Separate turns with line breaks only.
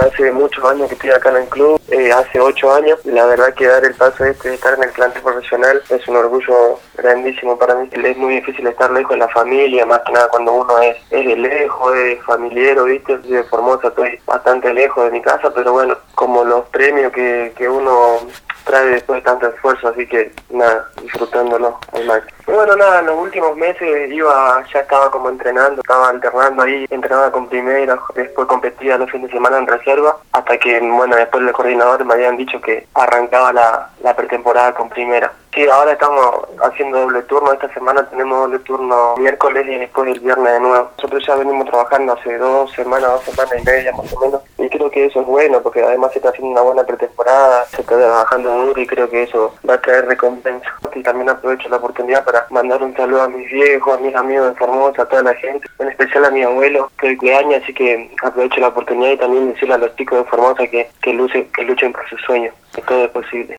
hace muchos años que estoy acá en el club, hace 8 años, y la verdad que dar el paso de estar en el plantel profesional es un orgullo grandísimo para mí. Es muy difícil estar lejos de la familia, más que nada cuando uno es de lejos, es familiero, ¿viste? Yo de Formosa estoy bastante lejos de mi casa, pero bueno, como los premios que uno trae después de tanto esfuerzo, así que nada, disfrutándolo al máximo. Y bueno, nada, en los últimos meses ya estaba como entrenando, estaba alternando ahí, entrenaba con primera, después competía los fines de semana en reserva, hasta que, bueno, después el coordinador me habían dicho que arrancaba la pretemporada con primera. Sí, ahora estamos haciendo doble turno, esta semana tenemos doble turno miércoles y después el viernes de nuevo. Nosotros ya venimos trabajando hace 2 semanas y media más o menos, y creo que eso es bueno porque además se está haciendo una buena pretemporada, se está trabajando duro y creo que eso va a traer recompensa. Y también aprovecho la oportunidad para mandar un saludo a mis viejos, a mis amigos de Formosa, a toda la gente, en especial a mi abuelo que hoy cumpleaños, así que aprovecho la oportunidad y también decirle a los chicos de Formosa que luchen por sus sueños, que todo es posible.